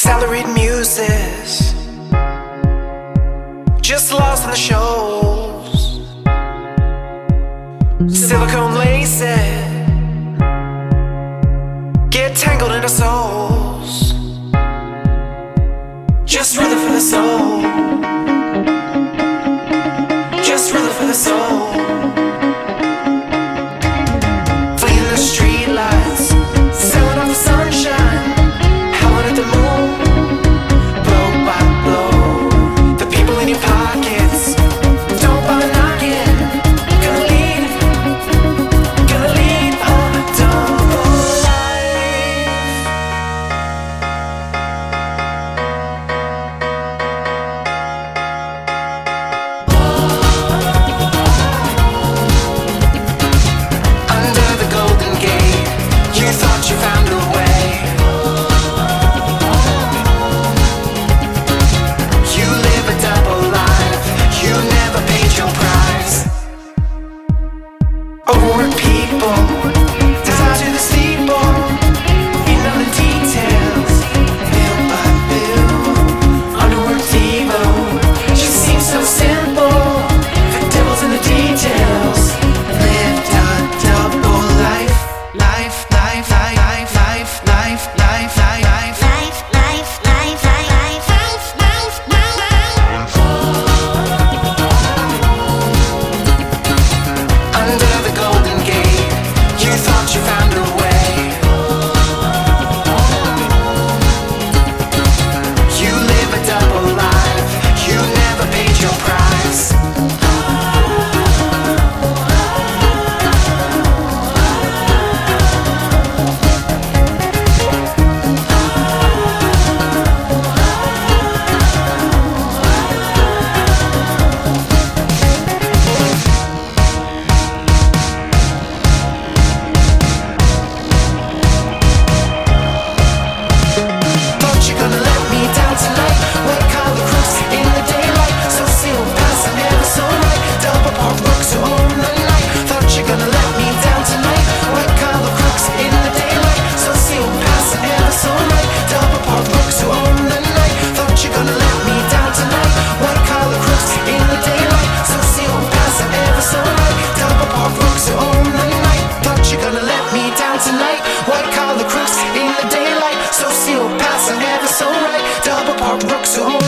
salaried muses, just lost in the shows. Silicone laces get tangled in our souls. Just rhythm for the soul. Just rhythm for the soul. Fleeing the streetlights, selling off the sunshine, howling at the moon, blow by blow. The people in your pockets don't bother knocking. Gonna lead a double life. Under the Golden Gate, you thought you found a way. You live a double life, you never paid your price. Overworked people, desire to the steeple, eating on the details, bill by bill. Underworked evil, just seems so simple. The devil's in the details. Lived a double life, life, life, life, life, life, life, life, life. Under the Golden Gate, you thought you found a way. You live a double life, you never paid your price. Thought you're gonna let me down tonight. White collar crooks in the daylight, so sealed past and never so right. Double park books who own the night. Thought you're gonna let me down tonight. White collar crooks in the daylight, so sealed past and never so right. Double park books who own the night. Thought you're gonna let me down tonight. White collar crooks in the daylight, so sealed past and never so right. Double park books who own the night. Thought you're gonna let me down tonight. White collar crooks in the daylight, so sealed past and never so right. Double park books who own